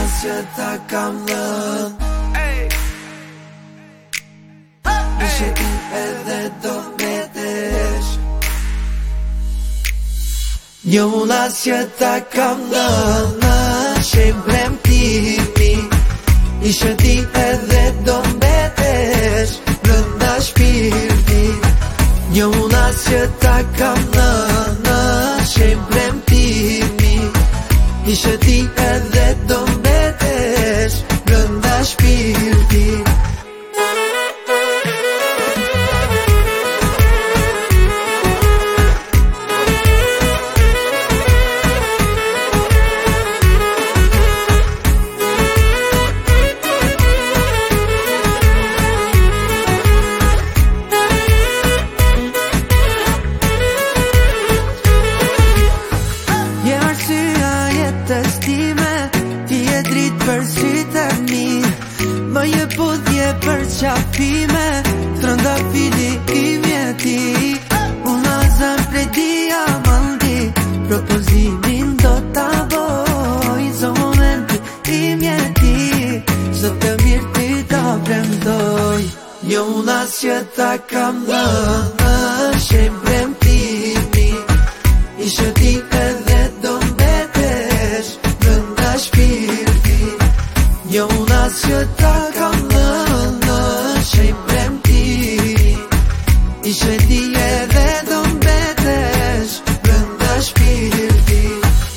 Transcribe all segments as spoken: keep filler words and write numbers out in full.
as që ta kam dhën. Nëse ti edhe do mbetesh, një unë as që ta kam dhën. Nëse mbrem timi, ishe ti edhe do mbetesh brënda shpirtit. Një unë as që ta kam dhën. Nëse mbrem timi, ishe ti edhe do mbetesh brënda shpirtit. Për sytë e mi, më je pudhje për qafime, trënda fili i mjeti. Una zëm prej diamanti, propozimin do t'a boj. Zo momenti i mjeti, zot të mirë ti ta premtoj. Një unë as që ta kam dhën. Shem premtimi, ishe ti edhe do mbetesh brënda shpirtit. Një unë as që ta kam dhën. Nëse premtimi, ishe ti edhe do mbetesh brënda shpirtit.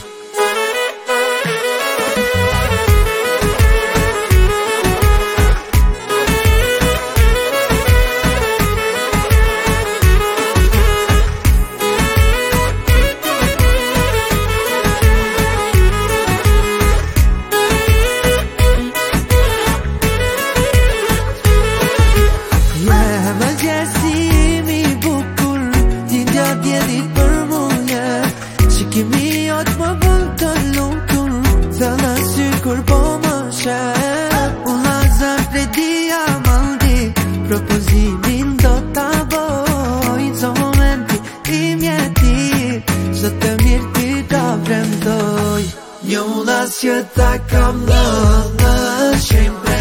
Djedit për muje, që kimi jot më vëllë të lumëtur, të në sykur po më shep. Unë azëm prej diamanti, propozimin do t'a boj. Zo momenti i mjeti, zot të mirë ti ta premtoj. Një unë as që ta kam dhën. Shem